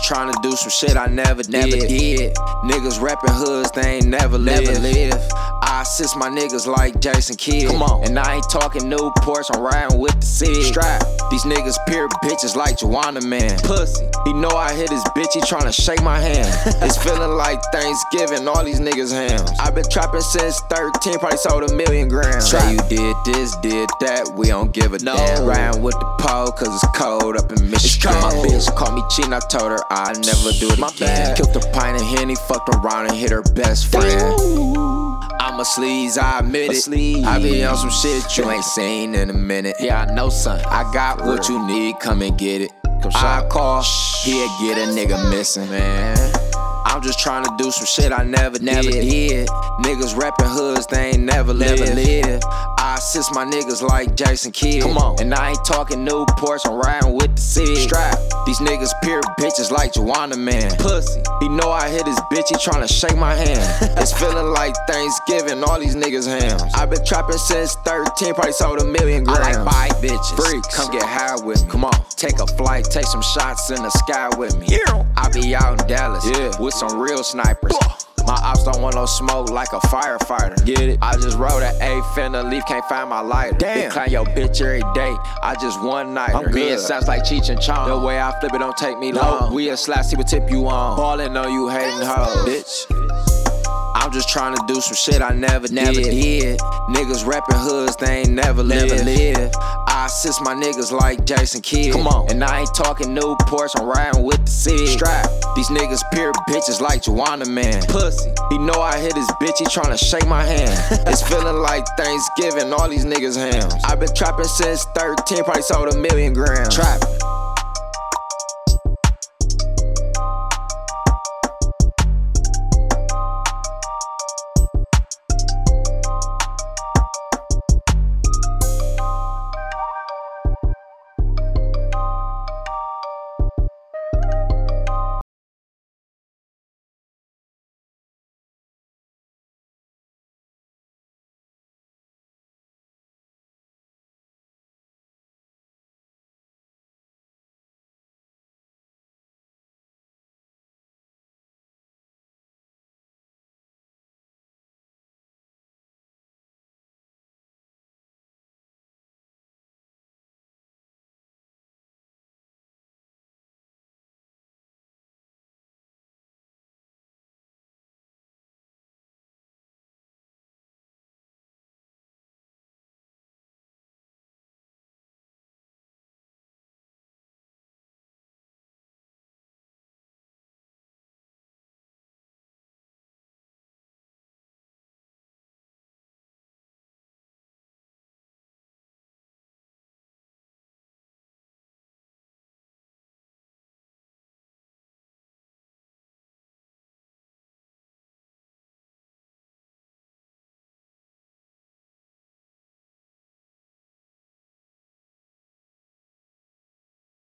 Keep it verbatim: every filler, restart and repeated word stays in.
just tryna do some shit I never, never did. did. Niggas rapping hoods, they ain't never, never live. I assist my niggas like Jason Kidd. Come on. And I ain't talking Newports, I'm riding with the Sig. Strap. These niggas pure bitches like Joanna Man. Pussy. He know I hit his bitch, he tryna shake my hand. It's feeling like Thanksgiving, all these niggas hams. I been trapping since thirteen, probably sold a million grams. Say you did this, did that, we don't give a no. damn. Riding with the pole, cause it's cold up in Michigan. My bitch called me cheating, I told her I never do it my again. Bad. Killed a pint of Henny, fucked around and hit her best friend. Ooh. I'm a sleaze, I admit it. Sleaze. I be on some shit you ain't seen in a minute. Yeah, I know, son. I got what you need, come and get it. I call, he'll get a nigga missing, man. I'm just trying to do some shit I never, never did. did. Niggas rapping hoods, they ain't never, never live. live. I assist my niggas like Jason Kidd. Come on. And I ain't talking Newports, I'm riding with the Sig. Strap. These niggas pure bitches like Joanna Man. Pussy. He know I hit his bitch, he tryna shake my hand. It's feeling like Thanksgiving, all these niggas hams. I been trapping since thirteen, probably sold a million grams. I like bike bitches. Freaks. Come get high with me. Come on. Take a flight, take some shots in the sky with me. Yeah. I be out in Dallas. Yeah. With some real snipers. My ops don't want no smoke like a firefighter. Get it? I just wrote an A, finna leave, can't find my lighter. Damn. Decline your bitch every day. I just one nighter. Me, it sounds like Cheech and Chong. The way I flip it don't take me long. No. We a slash, see what tip you on. Ballin' on you hating hoes, bitch. I'm just trying to do some shit I never, never did. did. Niggas rapping hoods, they ain't never, never live. live. I assist my niggas like Jason Kidd. Come on. And I ain't talking Newports, I'm riding with the Sig. Strap. These niggas pure bitches like Joanna Man. Pussy. He know I hit his bitch, he tryna shake my hand. It's feeling like Thanksgiving, all these niggas hams. I been trapping since thirteen, probably sold a million grams. Trap.